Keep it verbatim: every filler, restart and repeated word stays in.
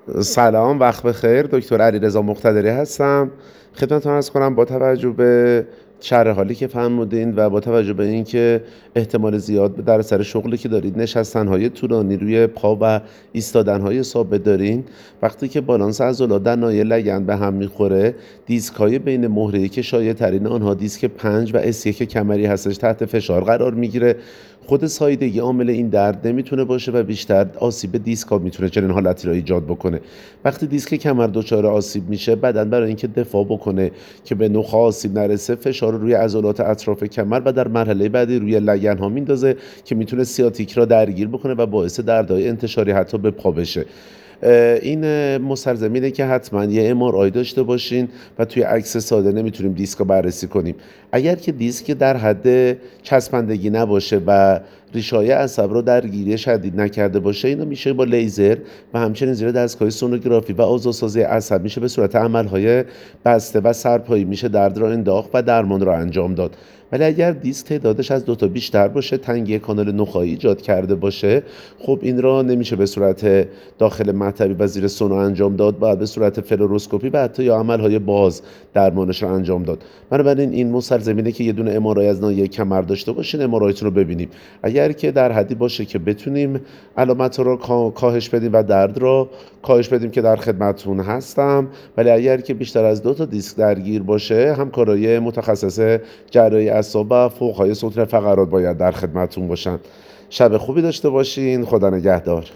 سلام، وقت بخیر. دکتر علیرضا مقتدری هستم. خدمتتون عرض کنم با توجه به شرح حالی که فرمودین و با توجه به اینکه احتمال زیاد در سر شغلی که دارید نشستن‌های طولانی روی پا و ایستادن‌های ثابت دارین، وقتی که بالانس عضلات در ناحیه لگن به هم می‌خوره، دیسک‌های بین مهره‌ای که شایع‌ترین آنها دیسک پنج و اس یک کمری هستش تحت فشار قرار می‌گیره. خود سایدگی عامل این درد نمیتونه باشه و بیشتر آسیب دیسکا میتونه چنین حالتی را ایجاد بکنه. وقتی دیسک کمر دچار آسیب میشه، بدن برای اینکه دفاع بکنه که به نخاع آسیب نرسه، فشار رو روی عضلات اطراف کمر و در مرحله بعدی روی لگن ها میندازه که میتونه سیاتیک را درگیر بکنه و باعث دردهای انتشاری حتی به پا بشه. این مستلزمینه که حتما یه ام آر آی داشته باشین و توی عکس ساده نمیتونیم دیسک رو بررسی کنیم. اگر که دیسک در حد چسبندگی نباشه و ریشه‌های عصب رو درگیری شدید نکرده باشه، اینو میشه با لیزر و همچنین زیر دستگاه سونوگرافی و آزادسازی عصب میشه به صورت عملهای بسته و سرپایی میشه درد را انداخت و درمان را انجام داد. ولی اگر دیسک تعدادش از دو تا بیشتر باشه، تنگی کانال نخاعی ایجاد کرده باشه، خب این را نمیشه به صورت داخل مطبی و زیر سونو انجام داد، باید به صورت فلوروسکوپی و حتی یا عملهای باز درمانش را انجام داد. بنابراین این مستلزمینه که یه دونه ام آر آی از ناحیه کمر داشته باشین، ام آر آیتون رو ببینیم. اگر که در حدی باشه که بتونیم علامت را کاهش بدیم و درد را کاهش بدیم که در خدمتتون هستم. ولی اگر که بیشتر از دو تا دیسک درگیر باشه، همکارای متخصص جراحی اعصاب و فوق‌های ستون فقرات باید در خدمتتون باشن. شب خوبی داشته باشین. خدا نگهدار.